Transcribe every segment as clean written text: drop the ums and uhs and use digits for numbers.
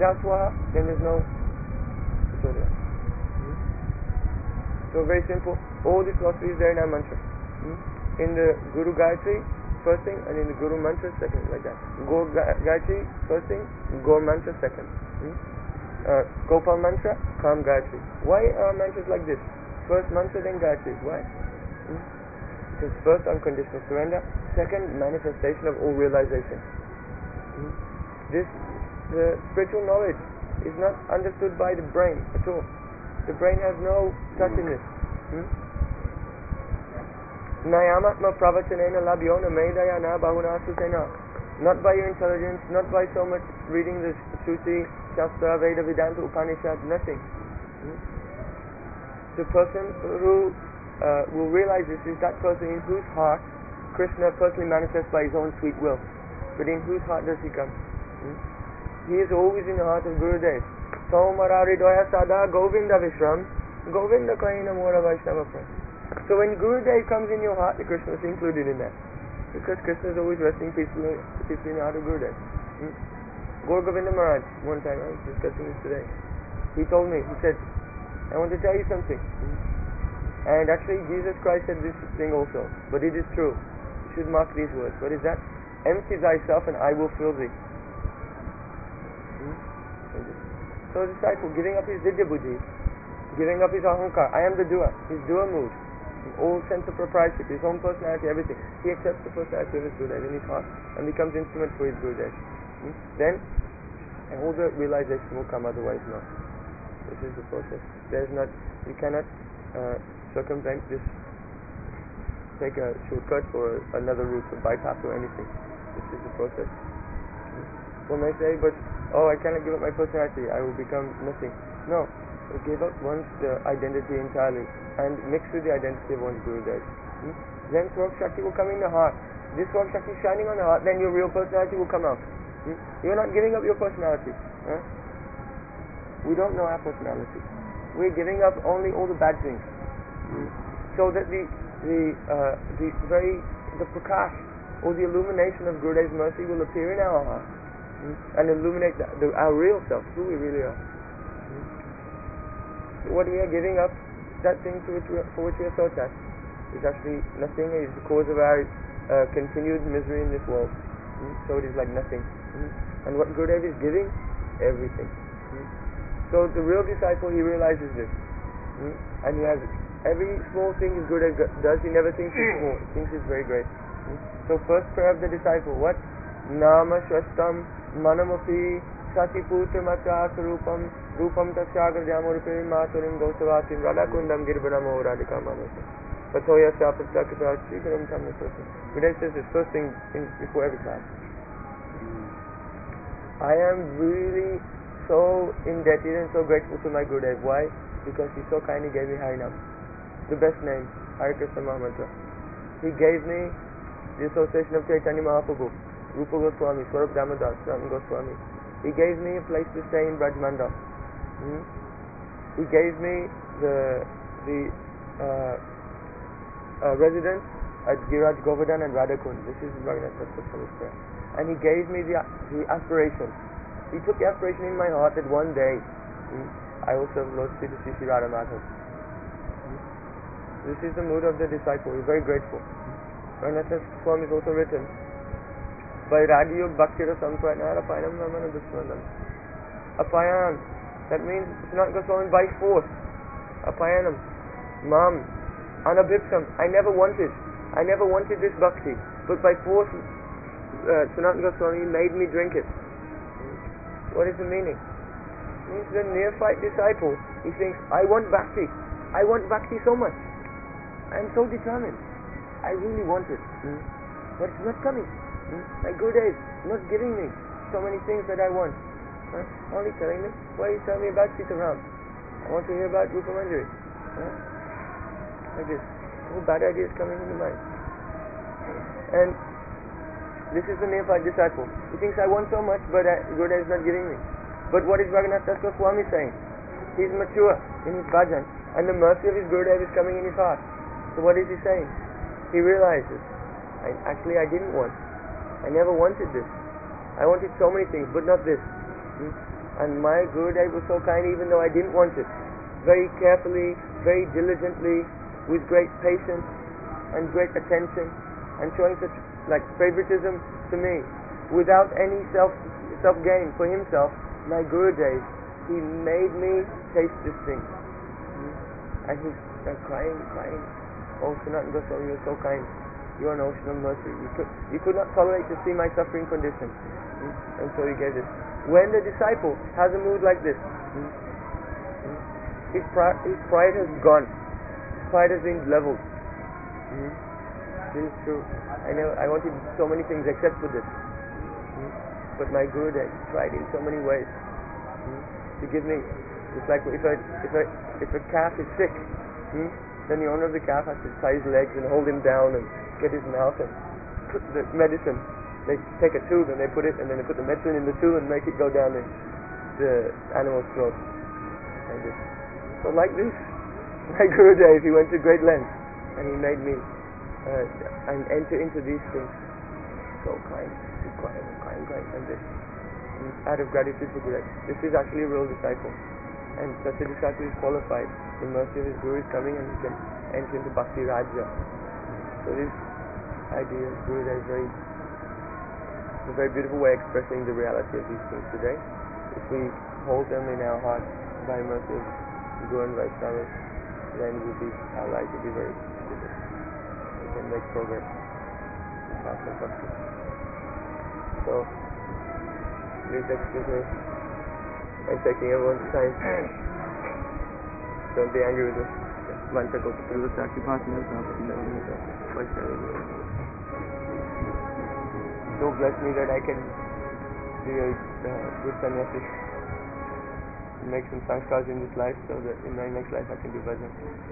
without Swaha, then there's no Prachodiya. So very simple. All the philosophy is there in our mantra. In the Guru Gayatri, first thing, and in the Guru Mantra, second, like that. Gaur Gayatri, first thing, Gaur Mantra, second. Gopal Mantra, Kam Gayatri. Why are mantras like this? First mantra, then Gayatri. Why? Because first, unconditional surrender. Second, manifestation of all realization. The spiritual knowledge is not understood by the brain at all. The brain has no touch in this. Nayamatma pravachanena labhyona medayana bahuna sutena. Not by your intelligence, not by so much reading the Shruti, Shastra, Veda, Vedanta, Upanishad, nothing. The person who will realize this is that person in whose heart Krishna personally manifests by his own sweet will. But in whose heart does he come? He is always in the heart of Gurudev. Somarari doya sada Govinda Vishram, Govinda Kaina Mora Vaishnava Pram. So when Gurudev comes in your heart, the Krishna is included in that. Because Krishna is always resting peacefully in the heart of Gurudev. Gaur Govinda Maharaj, one time, I was discussing this today. He told me, he said, I want to tell you something. And actually Jesus Christ said this thing also, but it is true. You should mark these words. What is that? Empty thyself and I will fill thee. So a disciple giving up his Vidya Buddhi, giving up his ahankar, I am the doer, his doer mood, all sense of proprietorship, his own personality, everything. He accepts the personality of his Gurudev in his heart and becomes instrument for his Gurudev. Then all the realization will come, otherwise not. This is the process. You cannot circumvent this, take a shortcut or another route, a bypass or anything. This is the process. One may say, but I cannot give up my personality, I will become nothing. No, give up one's identity entirely and mix with the identity of one's Gurudev. Then Swarup Shakti will come in the heart. This Swarup Shakti is shining on the heart, then your real personality will come out. You're not giving up your personality. We don't know our personality. We're giving up only all the bad things. So that the prakash or the illumination of Gurudev's mercy will appear in our heart and illuminate our real self, who we really are. What we are giving up, that thing for which we are so attached, is actually nothing. It is the cause of our continued misery in this world. So it is like nothing. And what Gurudev is giving, everything. So the real disciple, he realizes this, and he has every small thing his Gurudev does, he never thinks it's small, he thinks it's very great. So first prayer of the disciple, what? Nama Shastam Manamapi Satiputra Matras Rupam Rupam Tasyagar Jamurpe Maturim Gosavatim Radakundam Girbanamo Radhika Mamasa Patoya Sapataka Shikaram Tamnasosa. Gurudev says this first thing before every class. I am really so indebted and so grateful to my Gurudev. Why? Because he so kindly gave me Harinam, the best name, Hare Krishna Mahamantra. He gave me the association of Chaitanya Mahaprabhu, Rupa Goswami, Swarup Damodar, Sanatana Goswami. He gave me a place to stay in Brajmanda. He gave me the residence at Giraj Govardhan and Radhakund. This is Raghunath Swami's prayer. And he gave me the aspiration. He took the aspiration in my heart that one day I will serve Lord Sri Sri Radha Madhav. This is the mood of the disciple. He's very grateful. Raghunath Swami is also written Vairagya Bhaktira Sampranara Payanam Namana Dushmanam. Apayan, that means it's not Goswami by force. Apayanam, Mam, Anabhipsam, I never wanted this bhakti, but by force Sanatana Goswami made me drink it. What is the meaning? It means the neophyte disciple, he thinks, I want bhakti so much. I am so determined. I really want it. But it's not coming. My Gurudev not giving me so many things that I want. Only telling me, why you tell me about Sitaram? I want to hear about Rupa Manjari. Like this. All bad ideas coming into mind. And this is the neophyte disciple. He thinks I want so much, but Gurudev is not giving me. But what is Raghunath Das Goswami saying? He is mature in his bhajan, and the mercy of his Gurudev is coming in his heart. So what is he saying? He realizes, I didn't want. I never wanted this. I wanted so many things, but not this. And my Gurudev was so kind even though I didn't want it. Very carefully, very diligently, with great patience and great attention, and showing such favoritism to me, without any self-gain for himself. My Gurudev, he made me taste this thing. And he's crying. Oh, Sanatana Goswami, you're so kind. You are an ocean of mercy. You could not tolerate to see my suffering condition. And so he gave this. When the disciple has a mood like this, his pride has gone. His pride has been leveled. This is true. I know I wanted so many things except for this. But my Gurudev tried in so many ways to give me. It's like if a calf is sick, then the owner of the calf has to tie his legs and hold him down and get his mouth and put the medicine. They take a tube and they put it, and then they put the medicine in the tube and make it go down the animal's throat. So like this, my Gurudev, he went to great lengths and he made me and enter into these things. So kind, and this out of gratitude for Gurudev. This is actually a real disciple, and such a disciple is qualified. The mercy of his Guru is coming, and he can enter into Bhakti Raja. So this idea of Gurudev is a very beautiful way of expressing the reality of these things today. If we hold them in our hearts by mercy of Guru and Vaishnavas, then our life will be very simple. We can make progress in path of bhakti. So, please excuse me by taking everyone's time. Don't be angry with us. So bless me that I can be a good sannyasi, make some sanskars in this life, so that in my next life I can do bhajan.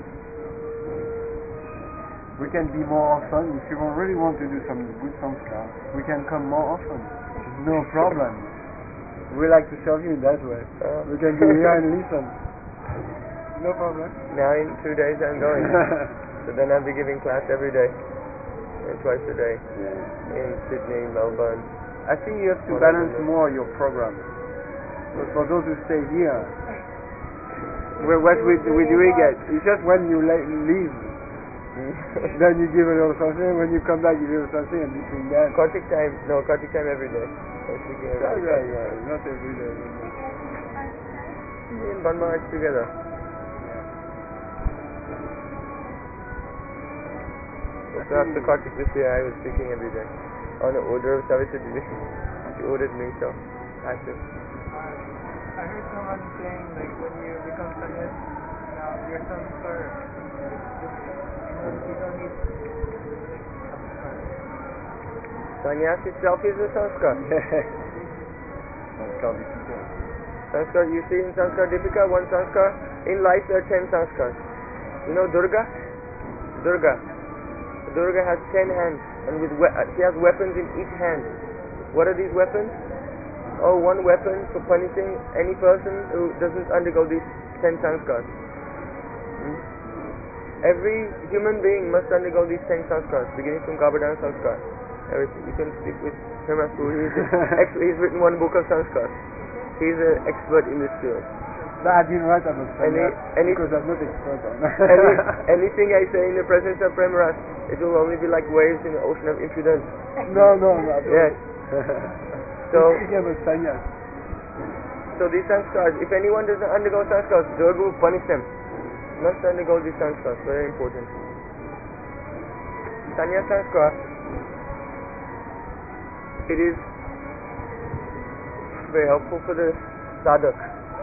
We can be more often. If you really want to do some good sanskars, we can come more often. No problem. We like to serve you in that way. We can be here and listen. No problem. Now in 2 days I'm going. So then I'll be giving class every day. Twice a day. In Sydney, Melbourne. I think you have to balance more your program. But for those who stay here, what we get, it's just when you leave, then you give a little something, when you come back you give a little something, and between that... Kartik time every day. Yeah, not every day. Me and Banma are together. So after Kartik this year, I was speaking every day on the order of Savitri Devi. She ordered me, so I had to. I heard someone saying when you become sannyas, now your sanskar, you don't need sanskar. Sannyas itself is a sanskar. Sanskar, you see in Sanskar Dipika, one sanskar. In life there are 10 sanskars. You know Durga? Durga has 10 hands, and she has weapons in each hand. What are these weapons? Oh, one weapon for punishing any person who doesn't undergo these 10 sanskars. Every human being must undergo these 10 sanskars, beginning from Garbhadana sanskar. You can speak with Premasu. He's written one book of sanskars. He's an expert in this field. I didn't write about sannyas because I'm not expert on anything I say in the presence of Premaras, it will only be like waves in the ocean of impudence. No. Yes. So these sanskars, if anyone doesn't undergo sanskars, Durga will punish them. Must undergo these sanskars, very important. Sannyas sanskar, it is very helpful for the sadhak.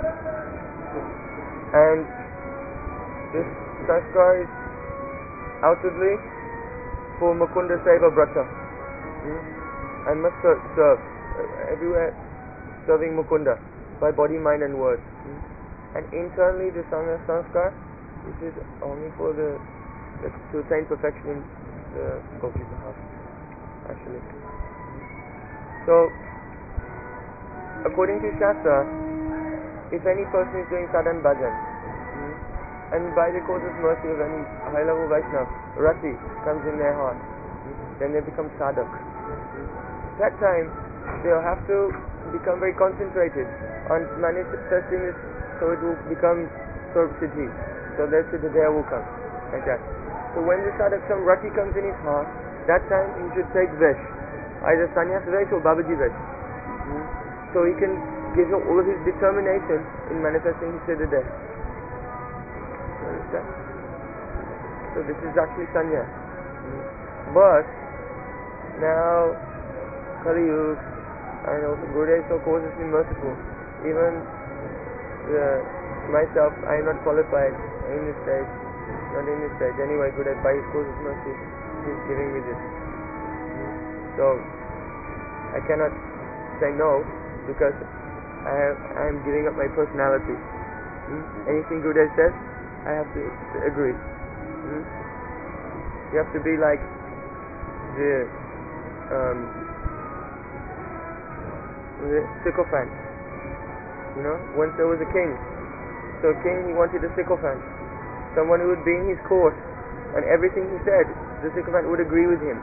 And this sanskar is outwardly for Mukunda Seva Brata, and must serve everywhere, serving Mukunda by body, mind and word. And internally the sanskar, this is only for to attain perfection in the Gopika house, actually. So according to Shastra, if any person is doing sadhan bhajan, and by the cause of mercy of any high level Vaishnava, Rati comes in their heart, then they become sadhak. That time they'll have to become very concentrated on manifesting this, so it will become Swarp Siddhi. So that Siddhidaya will come, like that. So when this some rati comes in his heart, that time he should take Vesh, either Sannyas Vesh or Babaji Vesh. So he can give all of his determination in manifesting his Siddhidaya. You understand? So this is actually Sannyas. But now Kali Yuga, and also Gurudev so cautiously merciful. Even myself, I am not qualified in this stage, not in this stage. Anyway, Gurudev by his cautious mercy, he is giving me this. So I cannot say no because I am giving up my personality. Anything Gurudev says, I have to agree. You have to be like the sycophant. You know, once there was a king. So a king, he wanted a sycophant, someone who would be in his court, and everything he said, the sycophant would agree with him.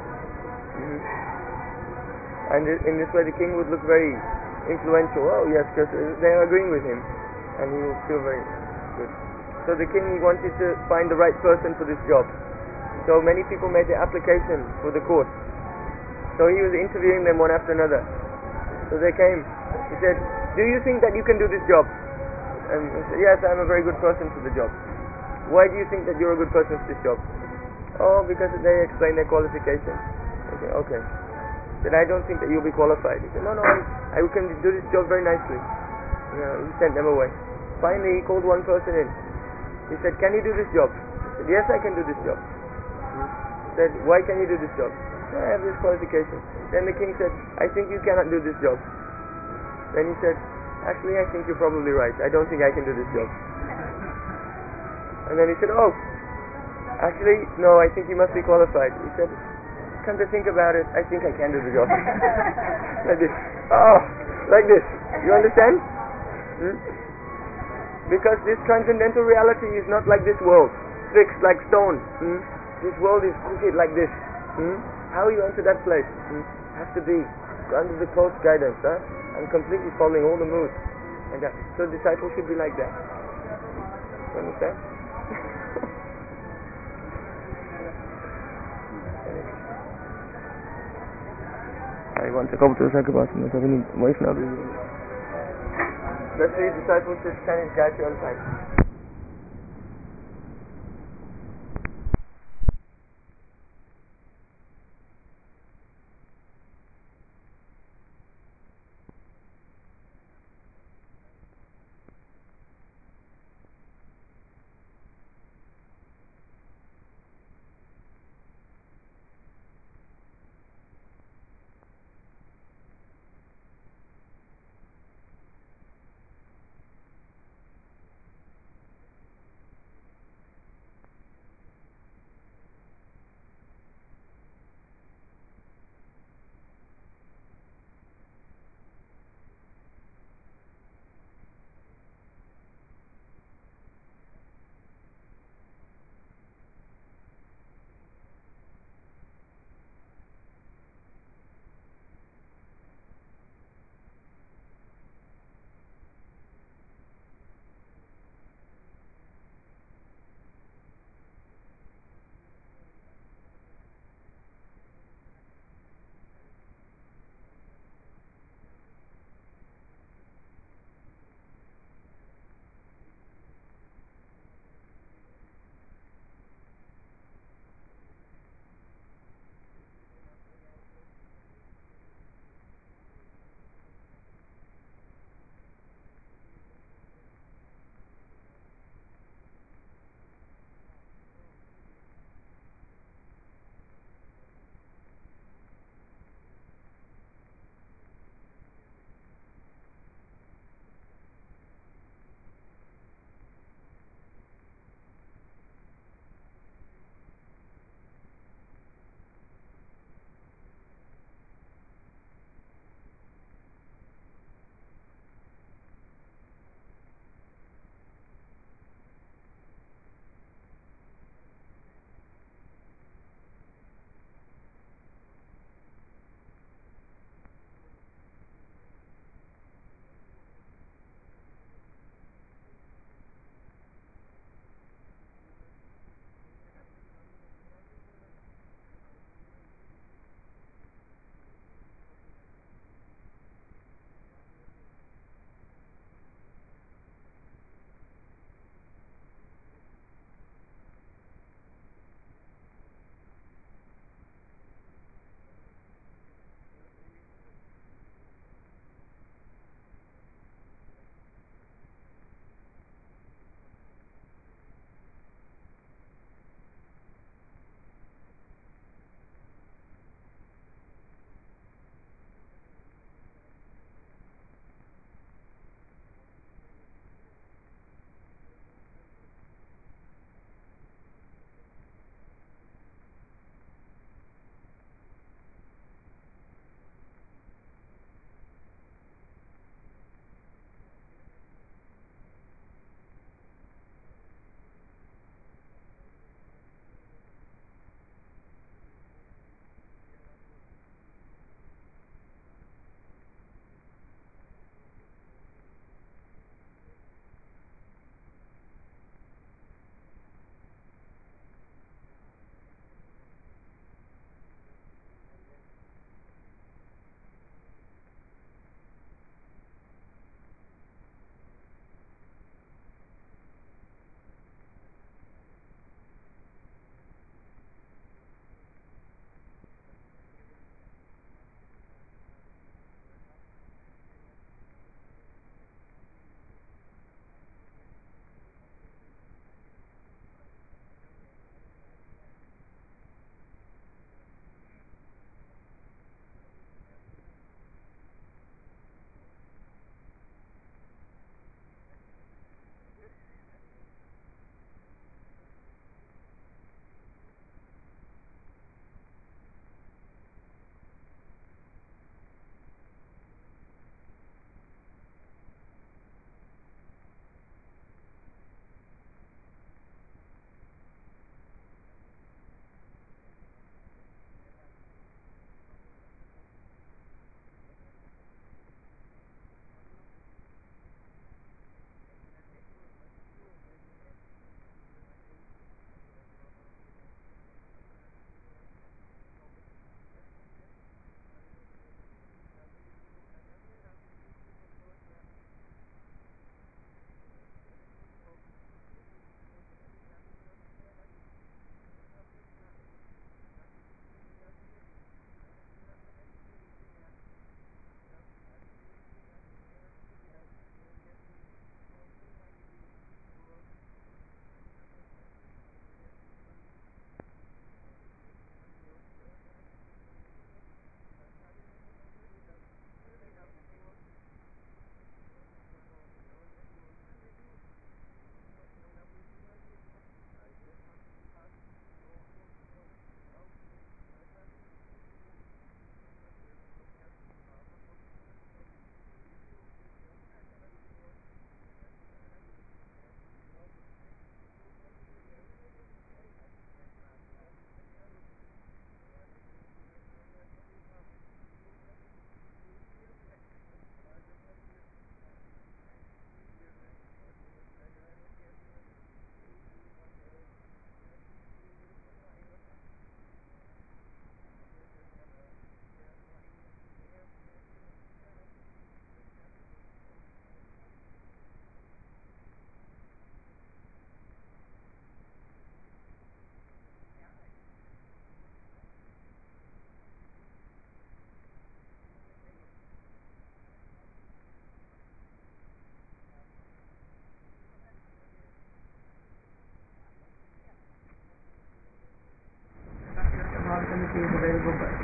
And in this way, the king would look very influential. Oh yes, because they are agreeing with him, and he will feel very good. So the king, he wanted to find the right person for this job. So many people made their application for the court. So he was interviewing them one after another. So they came. He said, "Do you think that you can do this job?" And he said, "Yes, I'm a very good person for the job." "Why do you think that you're a good person for this job?" "Oh, because they explained their qualifications." Okay, okay. He said, "I don't think that you'll be qualified." He said, "No, I can do this job very nicely." You know, he sent them away. Finally, he called one person in. He said, "Can you do this job?" He said, "Yes, I can do this job." He said, "Why can you do this job?" "I have this qualification." Then the king said, "I think you cannot do this job." Then he said, "Actually, I think you're probably right. I don't think I can do this job." And then he said, "Oh, actually, no, I think you must be qualified." He said, "Come to think about it, I think I can do the job." Like this. Oh, like this. You understand? Because this transcendental reality is not like this world, fixed like stone. This world is crooked like this. How you enter that place? Has to be under the close guidance, and completely following all the moves. And so disciples should be like that. You understand? I want to go to the Sakabhasan, but I need wife now. Let's see, disciples should stand in Gayatri all the time.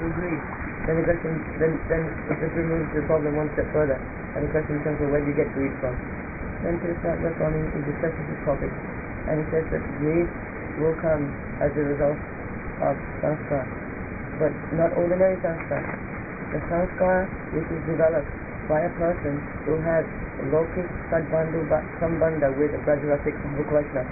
through greed, then the question, then it just removes the problem one step further, and the question becomes, well, where do you get greed from? Then Krishna Goswami he discusses this topic, and he says that greed will come as a result of sanskar, but not ordinary sanskar. The sanskar which is developed by a person who has Lokik Sadbandhu Sambandha with Brajrasic Bhukvaishnav.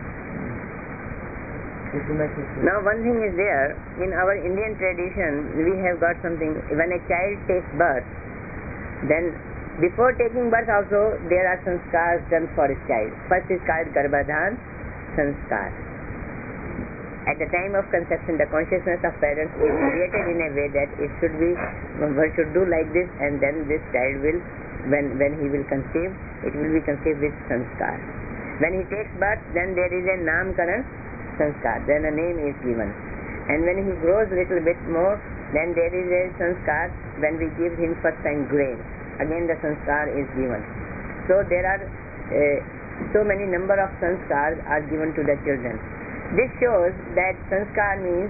Now one thing is there, in our Indian tradition we have got something, when a child takes birth, then before taking birth also there are sanskars done for his child. First is called Garbhadhan sanskar. At the time of conception the consciousness of parents is created in a way that it should be, one should do like this, and then this child will, when he will conceive, it will be conceived with sanskar. When he takes birth, then there is a namkaran sanskar, then a name is given, and when he grows little bit more, then there is a sanskar when we give him first time grain, again the sanskar is given. So there are so many number of sanskars are given to the children. This shows that sanskar means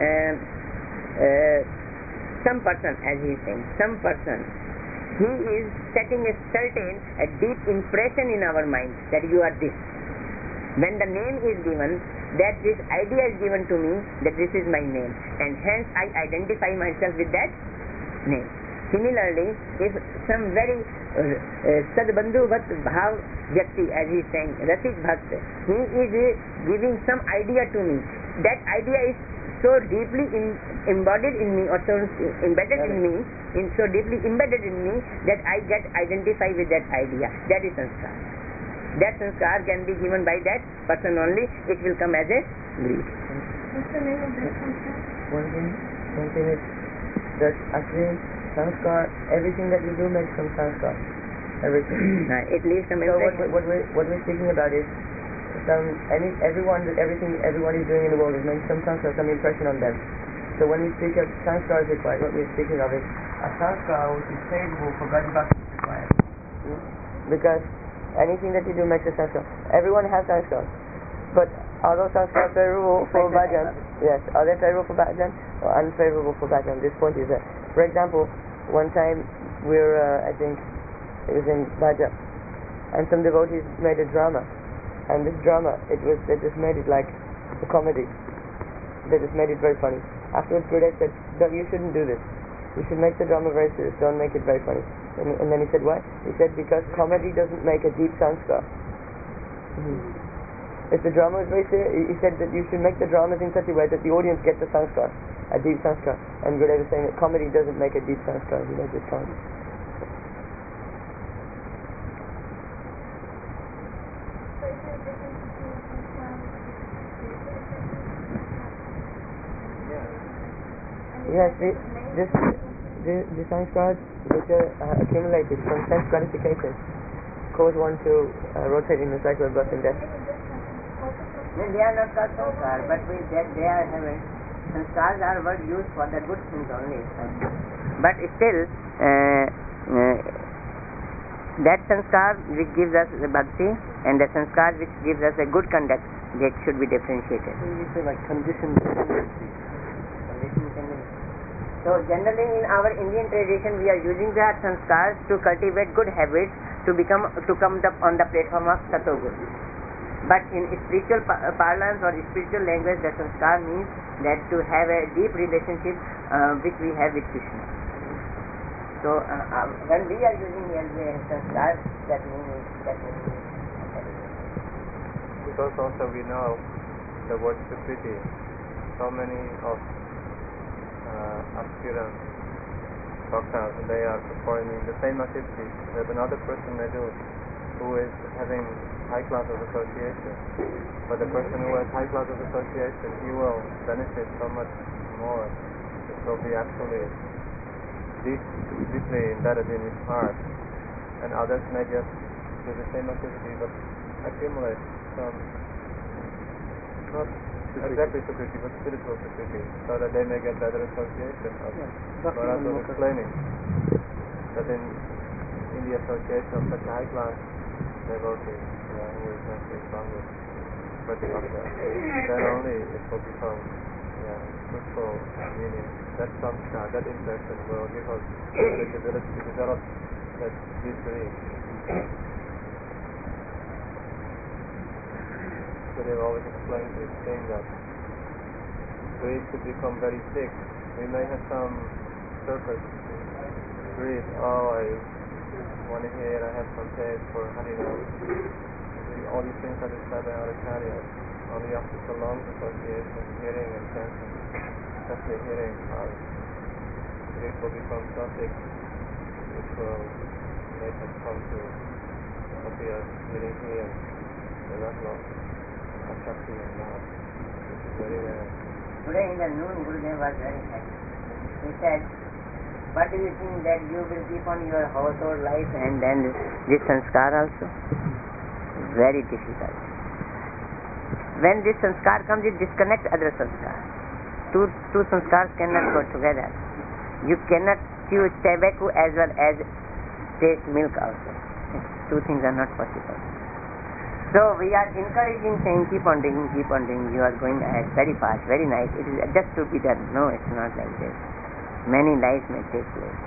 some person, as he is saying, some person, he is setting a certain, a deep impression in our mind that you are this. When the name is given, that this idea is given to me that this is my name, and hence I identify myself with that name. Similarly, if some very Sadbandhuvat Bhav Vyakti, as he is saying, Rasik Bhakt, he is giving some idea to me, that idea is so deeply embodied in me, or so embedded in me, so deeply embedded in me that I get identified with that idea. That is sanskar. That sanskar can be given by that person only. It will come as a greed. What's the name of that sanskar? One thing is that actually sanskar, everything that we do makes from sanskar. Everything. It leaves some So impression. what we're speaking about is everyone is doing in the world is making some sanskar, some impression on them. So when we speak of sanskar is required, what we're speaking of is a sanskar which is favorable for Bhajan Bhakti is required. Because anything that you do makes a sanskar. Everyone has sanskars, but are those sanskars favorable for Bhajan? Yes. Are they favorable for Bhajan or unfavorable for Bhajan? This point is there. For example, one time I think it was in Bhajan, and some devotees made a drama, and this drama, they just made it like a comedy. They just made it very funny. Afterwards, Gurudev said, "No, you shouldn't do this. You should make the drama very serious. Don't make it very funny." And then he said, "Why?" He said, "Because comedy doesn't make a deep sanskar." If the drama is very serious, he said that you should make the dramas in such a way that the audience gets a sanskar, a deep sanskar. And Gurudev was saying that comedy doesn't make a deep sanskar. He makes it comedy. Yes, the sanskars which are accumulated from sense gratification cause one to rotate in the cycle of birth and death. They are not called sanskar, but they are having, sanskars are word used for the good things only. But still, that sanskar which gives us the bhakti and the sanskar which gives us a good conduct, that should be differentiated. You say like conditioned tendency. So generally in our Indian tradition we are using the sanskars to cultivate good habits to come up on the platform of Satogun. But in spiritual parlance or spiritual language, the sanskar means that to have a deep relationship which we have with Krishna. So when we are using the sanskar, that means because also we know the word Sukriti, so many of aspirant doctors, they are performing the same activities that another person may do who is having high class of association. But the person who has high class of association, he will benefit so much more. It will be actually deeply embedded in his heart. And others may just do the same activity but accumulate some, not exactly Sukriti, but spiritual Sukriti, so that they may get better association. Maharaj was explaining that in the association of such a high class devotee, who is naturally stronger, but then only it will become fruitful meaning. That samskar, that impression will give us the ability to develop that deep belief. So they've always explained this thing that greed could become very sick. We may have some surface greed. Oh, I want to hear, I have some taste for Harinam. All these things are described by our acharyas. Only after so long association, hearing and chanting, especially hearing, greed will become so sick, which will make us come to appear hearing here, the level of Shakti and love, which is very rare. Today in the noon, Gurudev was very happy. He said, what do you think that you will keep on your household life and then this sanskar also? Very difficult. When this sanskar comes, it disconnects other sanskar. Two sanskars cannot go together. You cannot chew tobacco as well as taste milk also. Two things are not possible. So we are encouraging, saying keep on drinking, you are going ahead very fast, very nice. It is just to be done. No, it's not like this. Many lives may take place.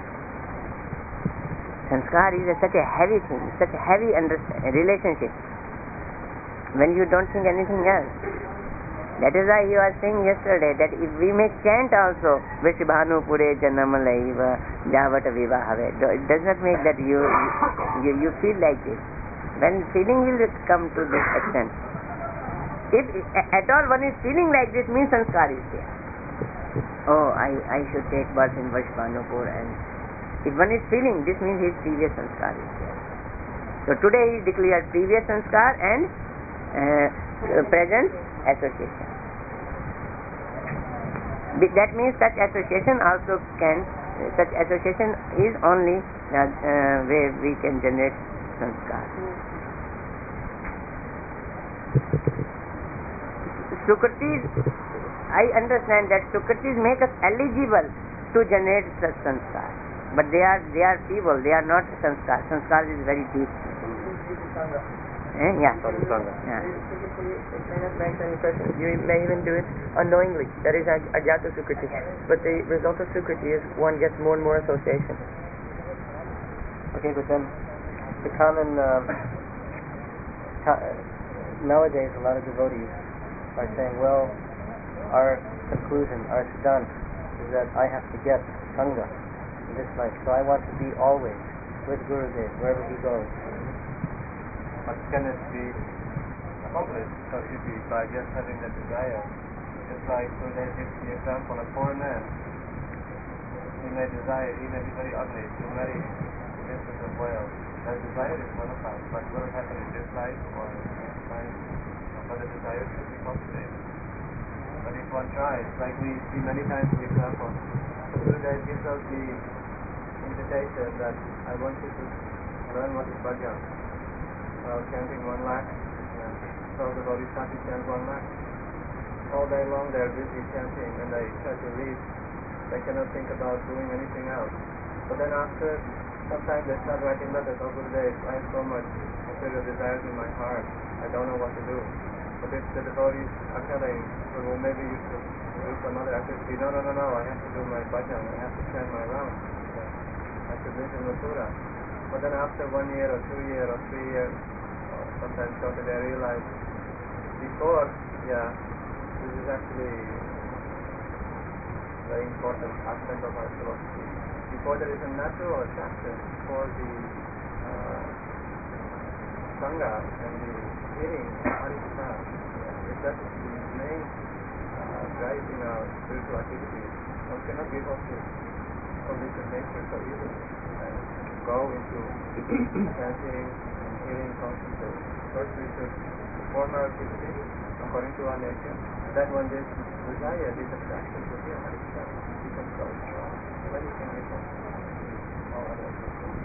Sanskar is such a heavy thing, such a heavy relationship. When you don't think anything else. That is why you are saying yesterday that if we may chant also, Vishbhanu Pure Janam Laiva Javat Vivahave, it does not make that you feel like this. When feeling will come to this extent. If at all one is feeling like this, means sanskar is there. Oh, I should take birth in Vishbhanupur, and if one is feeling, this means his previous sanskar is there. So today he declared previous sanskar and present association. That means such association also can, such association is only where we can generate sanskar. Sukritis, I understand that Sukritis make us eligible to generate such sanskar, but they are feeble, they are not sanskar. Sanskar is very deep. Yeah. You may even do it unknowingly. That is Ajata Sukriti. But the result of Sukriti is one gets more and more association. Okay, but then the common nowadays, a lot of devotees are saying, well, our conclusion, our siddhant is that I have to get Sangha in this life, so I want to be always with Gurudev wherever he goes. But can it be accomplished so easy by just having that desire? Just like Gurudev gives the example, a poor man, he may desire, he may be very ugly, to marry the princess of Wales. That desire is bona fide, but will it happen in this life or next life? But the desire should be cultivated. But if one tries, like we see many times the example, Gurudev gives us the invitation that I want you to learn what is bhajan. Chanting 1 lakh, so the devotees start to chant 1 lakh. All day long they are busy chanting and they try to leave. They cannot think about doing anything else. But then after some time they start writing letters, oh Gurudev, I have so much material desires in my heart, I don't know what to do. But if the devotees are telling, well maybe you should do some other activity, no, I have to do my bhajan, I have to chant my rounds, I should live in Mathura. But then after 1 year or 2 years or 3 years, sometimes shorter, they realize before, this is actually very important aspect of our philosophy. Before there is a natural attraction for the Sangha and the hearing of Harisatha. If that is the main drive in our spiritual activities, one cannot give up this holistic nature so easily and go into chanting and hearing constantly. First we should form our activity according to our nature. Then when this desire, this attraction to hear Harisatha becomes so strong, then we can give up all other activities.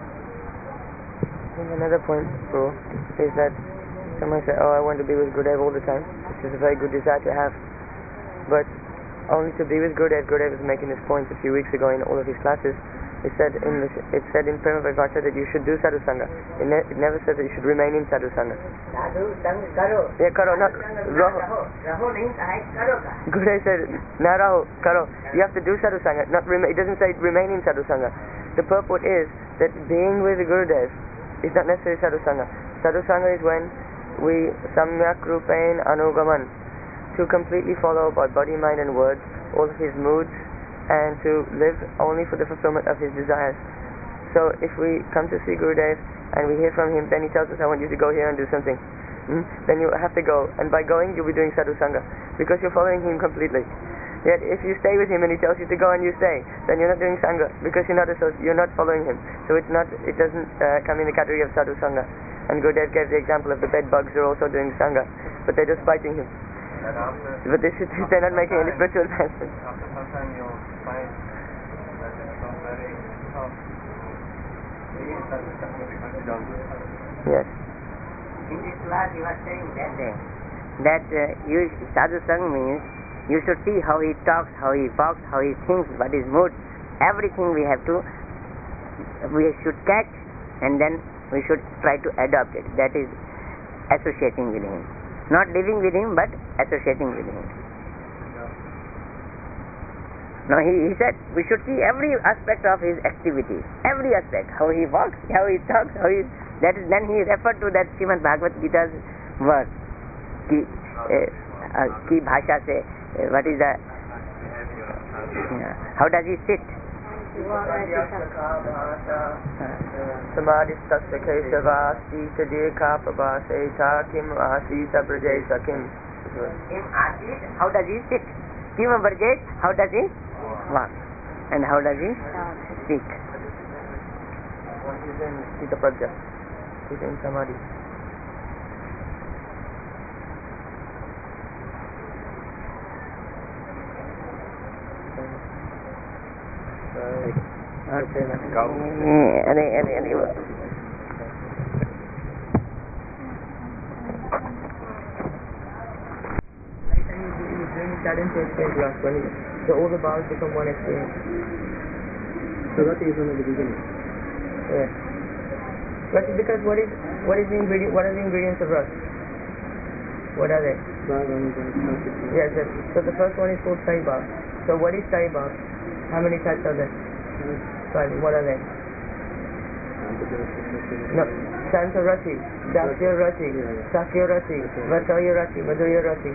And another point, Guru, is that someone said, oh, I want to be with Gurudev all the time. This is a very good desire to have. But only to be with Gurudev. Gurudev was making this point a few weeks ago in all of his classes, It said in Prema Vivacha that you should do sadhu sangha. It never said that you should remain in sadhu sangha. Sadhu sang karo. Yeah, karo, not raho. Raho nahi kaha, karo kaha. Gurudev said, na raho, karo. You have to do sadhu sangha. It doesn't say remain in sadhu sangha. The purport is that being with the Gurudev is not necessarily sadhu sangha. Sadhu sangha is when we samyak rupain anugaman, to completely follow by body, mind and words all of his moods, and to live only for the fulfillment of his desires. So if we come to see Gurudev and we hear from him, then he tells us, I want you to go here and do something. Then you have to go, and by going you'll be doing sadhu sangha, because you're following him completely. Yet if you stay with him and he tells you to go and you stay, then you're not doing sangha, because you're not following him. So it doesn't come in the category of sadhu sangha. And Gurudev gave the example of the bed bugs are also doing sangha, but they're just biting him. But they're not making any spiritual advancement. After some time you'll find that it's not very tough. Yes. In this class you are saying that sadhu sang means you should see how he talks, how he walks, how he thinks, what his mood, everything we should catch, and then we should try to adopt it. That is associating with him. Not living with him, but associating with him. Now he said we should see every aspect of his activity, every aspect, how he walks, how he talks, then he referred to that Srimad Bhagavad Gita's verse, ki bhasha se, what is the, how does he sit? Samadhistasya keshava asita dekha prabhaseta kim asita brajesa kim. Kim asit, how does he sit? Kim abrajet, how does he walk? And how does he speak? He's in Sita Prajna. He's in Samadhi. So all the bhavas become one experience. So Rati is only the beginning. Yes. Rati, because what are the ingredients of Rati? What are they? Yes. So the first one is called Sai Bhav. So what is Sai Bhav? How many types are there? 5. What are they? No. Shanta Rati, Dasya Rati, Sakya Rati, Vataya Rati, Madhurya Rati.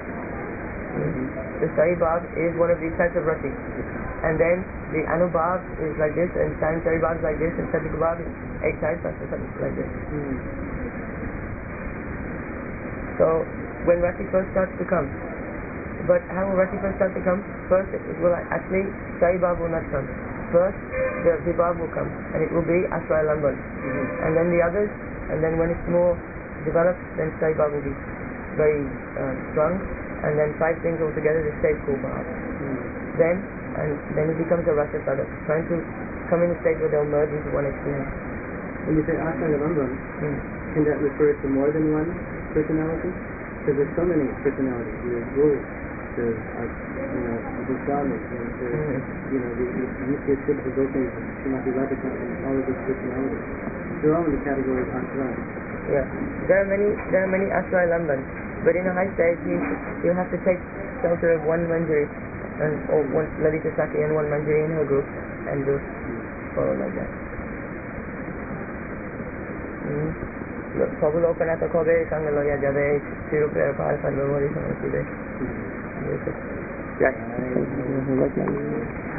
The Sai Bhav is one of these types of Rati. And then the Anubhav is like this, and Sanchari Bhav is like this, and Satyaka Bhav is 8 types of like this. So when Rati first starts to come, but how will Rati first start to come? First it will actually, Sai Bhav will not come. First the Vibhav will come, and it will be Ashraya Lamban. And then the others, and then when it's more developed, then Sai Bhav will be very strong, and then 5 things altogether, the state called Bhav. Then it becomes a Rasa Sadhak, trying to come in a state where they'll merge into one experience. When you say Ashraya Lamban, can that refer to more than one personality? Because there's so many personalities. There's Guru, there's Goswami, there's the Nitya Siddha Gopis, Srimati Radhika, and all of these personalities. They're all in the category of Ashraya. Yeah, there are many Ashraya Lamban, but in a high stage you have to take shelter of one Manjari, or one Lalita Saki and one Manjari in her group, and just follow like that. ସବୁ ଲୋକ ନା ତ କବେ ସାଙ୍ଗେ ଲୟା ଯାବେ ସିରୁପେ ପାର ସାଙ୍ଗେ ବଳି ସମସ୍ତେ